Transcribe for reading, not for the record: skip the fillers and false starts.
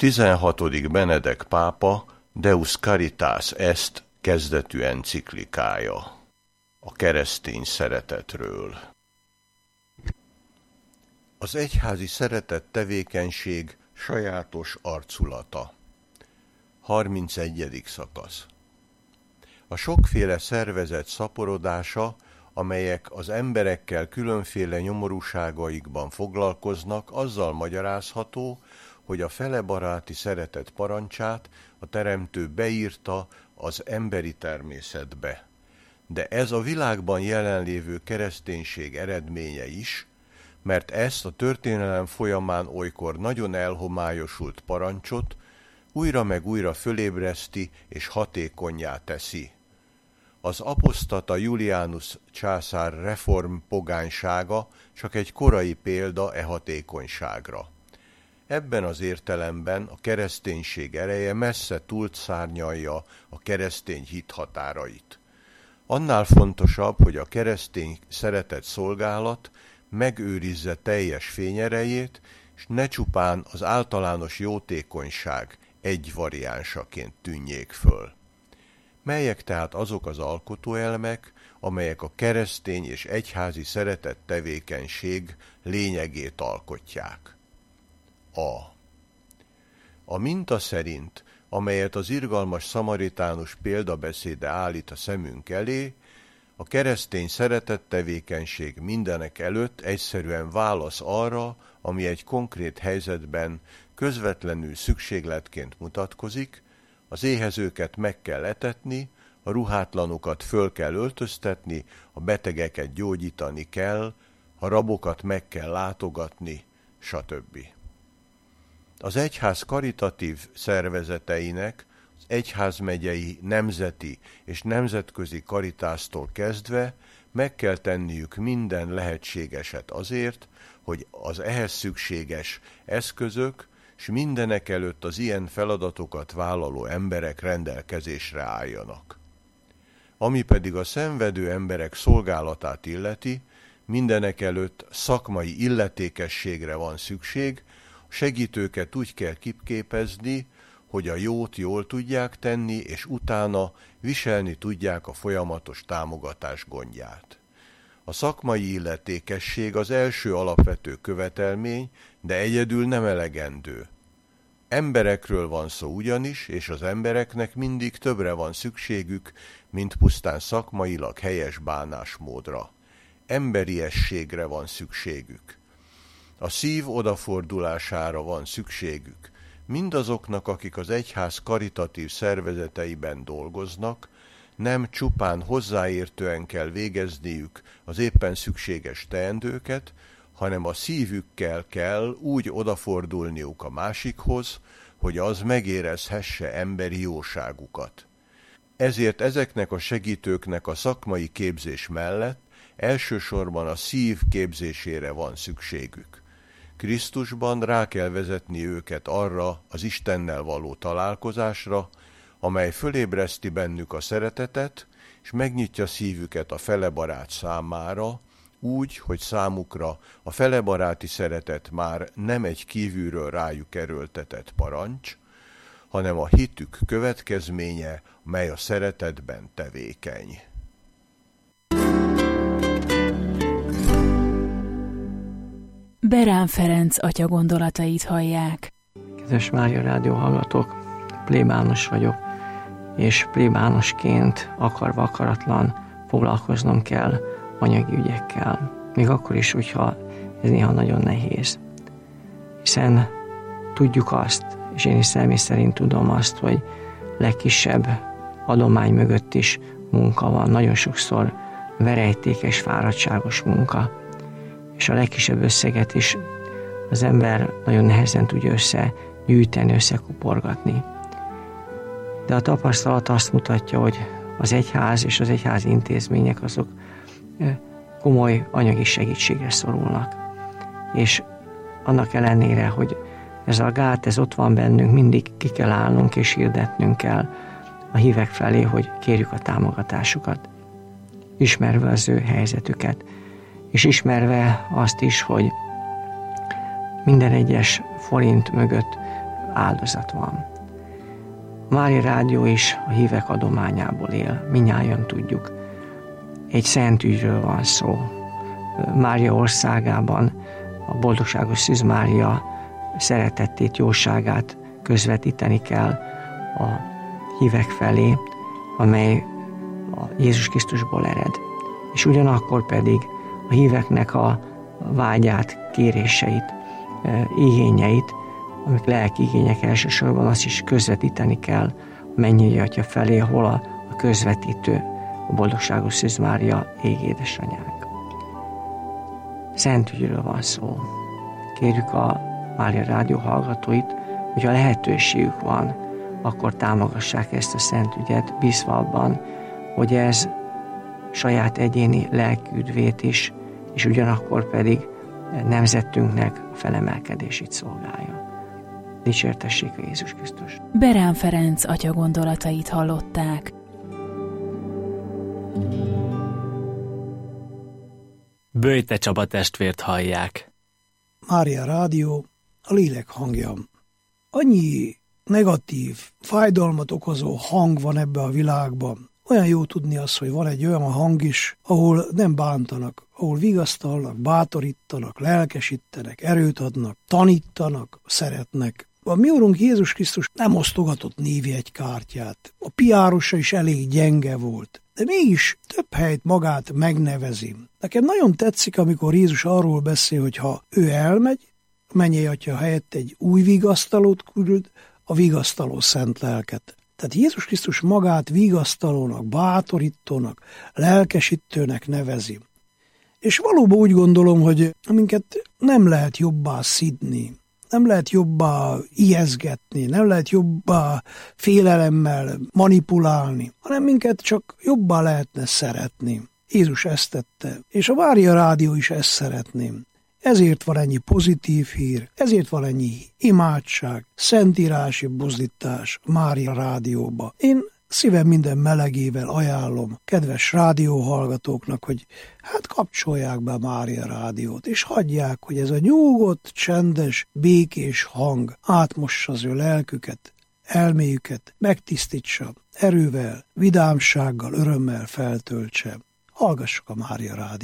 16. Benedek pápa Deus Caritas Est kezdetű enciklikája a keresztény szeretetről. Az egyházi szeretet tevékenység sajátos arculata. 31. szakasz. A sokféle szervezet szaporodása, amelyek az emberekkel különféle nyomorúságaikban foglalkoznak, azzal magyarázható, hogy a felebaráti szeretet parancsát a Teremtő beírta az emberi természetbe. De ez a világban jelenlévő kereszténység eredménye is, mert ezt a történelem folyamán olykor nagyon elhomályosult parancsot újra meg újra fölébreszti és hatékonnyá teszi. Az apostata Julianus császár reformpogánysága csak egy korai példa e hatékonyságra. Ebben az értelemben a kereszténység ereje messze túlszárnyalja a keresztény hit határait. Annál fontosabb, hogy a keresztény szeretet szolgálat megőrizze teljes fényerejét, és ne csupán az általános jótékonyság egy variánsaként tűnjék föl. Melyek tehát azok az alkotóelemek, amelyek a keresztény és egyházi szeretet tevékenység lényegét alkotják? A minta szerint, amelyet az irgalmas szamaritánus példabeszéde állít a szemünk elé, a keresztény szeretettevékenység mindenek előtt egyszerűen válasz arra, ami egy konkrét helyzetben közvetlenül szükségletként mutatkozik, az éhezőket meg kell etetni, a ruhátlanokat föl kell öltöztetni, a betegeket gyógyítani kell, a rabokat meg kell látogatni, stb. Az egyház karitatív szervezeteinek, az egyházmegyei, nemzeti és nemzetközi karitásztól kezdve meg kell tenniük minden lehetségeset azért, hogy az ehhez szükséges eszközök s mindenekelőtt az ilyen feladatokat vállaló emberek rendelkezésre álljanak. Ami pedig a szenvedő emberek szolgálatát illeti, mindenekelőtt szakmai illetékességre van szükség, segítőket úgy kell kiképezni, hogy a jót jól tudják tenni, és utána viselni tudják a folyamatos támogatás gondját. A szakmai illetékesség az első alapvető követelmény, de egyedül nem elegendő. Emberekről van szó ugyanis, és az embereknek mindig többre van szükségük, mint pusztán szakmailag helyes bánásmódra. Emberiességre van szükségük. A szív odafordulására van szükségük. Mindazoknak, akik az egyház karitatív szervezeteiben dolgoznak, nem csupán hozzáértően kell végezniük az éppen szükséges teendőket, hanem a szívükkel kell úgy odafordulniuk a másikhoz, hogy az megérezhesse emberi jóságukat. Ezért ezeknek a segítőknek a szakmai képzés mellett elsősorban a szív képzésére van szükségük. Krisztusban rá kell vezetni őket arra az Istennel való találkozásra, amely fölébreszti bennük a szeretetet, és megnyitja szívüket a felebarát számára, úgy, hogy számukra a felebaráti szeretet már nem egy kívülről rájuk erőltetett parancs, hanem a hitük következménye, mely a szeretetben tevékeny. Berán Ferenc atya gondolatait hallják. Kedves Mária Rádió hallgatók, plébános vagyok, és plébánosként akarva akaratlan foglalkoznom kell anyagi ügyekkel. Még akkor is, hogyha ez néha nagyon nehéz. Hiszen tudjuk azt, és én is személy szerint tudom azt, hogy legkisebb adomány mögött is munka van. Nagyon sokszor verejtékes, fáradtságos munka. És a legkisebb összeget is az ember nagyon nehezen tudja összegyűjteni, összekuporgatni. De a tapasztalat azt mutatja, hogy az egyház és az egyházi intézmények azok komoly anyagi segítségre szorulnak. És annak ellenére, hogy ez a gát, ez ott van bennünk, mindig ki kell állnunk és hirdetnünk kell a hívek felé, hogy kérjük a támogatásukat, ismerve az ő helyzetüket, és ismerve azt is, hogy minden egyes forint mögött áldozat van. A Mária Rádió is a hívek adományából él, mindnyájan tudjuk. Egy szent ügyről van szó. Mária országában a boldogságos Szűz Mária szeretettét, jóságát közvetíteni kell a hívek felé, amely a Jézus Krisztusból ered. És ugyanakkor pedig a híveknek a vágyát, kéréseit, igényeit, amik lelki igények elsősorban, azt is közvetíteni kell a mennyei Atya felé, ahol a közvetítő, a boldogságos Szűz Mária égi édesanyánk. Szent ügyről van szó. Kérjük a Mária Rádió hallgatóit, hogyha lehetőségük van, akkor támogassák ezt a szent ügyet, bízva abban, hogy ez saját egyéni lelki üdvét is, és ugyanakkor pedig nemzetünknek a felemelkedését szolgálja. Dicsértessék a Jézus Krisztus! Berán Ferenc atya gondolatait hallották. Böjte Csaba testvért hallják. Mária Rádió, a lélek hangja. Annyi negatív, fájdalmat okozó hang van ebbe a világban. Olyan jó tudni azt, hogy van egy olyan hang is, ahol nem bántanak, ahol vigasztalnak, bátorítanak, lelkesítenek, erőt adnak, tanítanak, szeretnek. A mi Urunk Jézus Krisztus nem osztogatott névjegykártyát. A piárosa is elég gyenge volt, de mégis több helyt magát megnevezi. Nekem nagyon tetszik, amikor Jézus arról beszél, hogy ha ő elmegy, a mennyei Atya helyett egy új vigasztalót küld, a vigasztaló szent lelket. Tehát Jézus Krisztus magát vigasztalónak, bátorítónak, lelkesítőnek nevezi. És valóban úgy gondolom, hogy minket nem lehet jobbá szidni, nem lehet jobbá ijeszgetni, nem lehet jobbá félelemmel manipulálni, hanem minket csak jobbá lehetne szeretni. Jézus ezt tette, és a Mária Rádió is ezt szeretném. Ezért van ennyi pozitív hír, ezért van ennyi imádság, szentírási buzdítás Mária Rádióba. Én szívem minden melegével ajánlom kedves rádióhallgatóknak, hogy hát kapcsolják be Mária Rádiót, és hagyják, hogy ez a nyugodt, csendes, békés hang átmossa az ő lelküket, elméjüket, megtisztítsa, erővel, vidámsággal, örömmel feltöltse. Hallgassuk a Mária Rádiót.